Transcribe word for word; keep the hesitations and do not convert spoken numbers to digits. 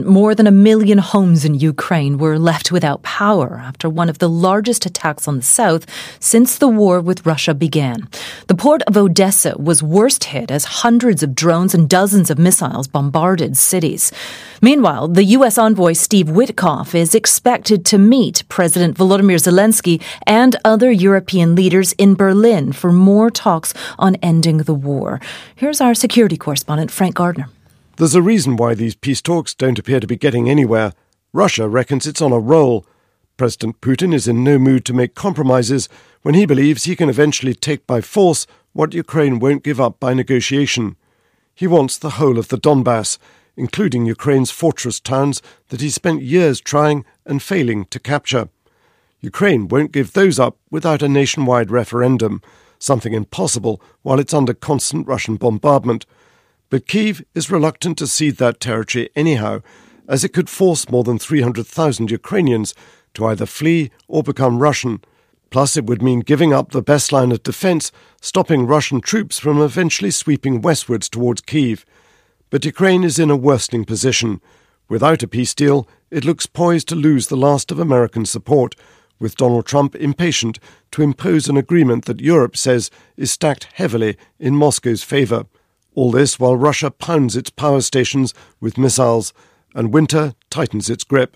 More than a million homes in Ukraine were left without power after one of the largest attacks on the south since the war with Russia began. The port of Odessa was worst hit as hundreds of drones and dozens of missiles bombarded cities. Meanwhile, the U S envoy Steve Witkoff is expected to meet President Volodymyr Zelensky and other European leaders in Berlin for more talks on ending the war. Here's our security correspondent, Frank Gardner. There's a reason why these peace talks don't appear to be getting anywhere. Russia reckons it's on a roll. President Putin is in no mood to make compromises when he believes he can eventually take by force what Ukraine won't give up by negotiation. He wants the whole of the Donbass, including Ukraine's fortress towns that he spent years trying and failing to capture. Ukraine won't give those up without a nationwide referendum, something impossible while it's under constant Russian bombardment. But Kyiv is reluctant to cede that territory anyhow, as it could force more than three hundred thousand Ukrainians to either flee or become Russian. Plus, it would mean giving up the best line of defence, stopping Russian troops from eventually sweeping westwards towards Kyiv. But Ukraine is in a worsening position. Without a peace deal, it looks poised to lose the last of American support, with Donald Trump impatient to impose an agreement that Europe says is stacked heavily in Moscow's favour. All this while Russia pounds its power stations with missiles and winter tightens its grip.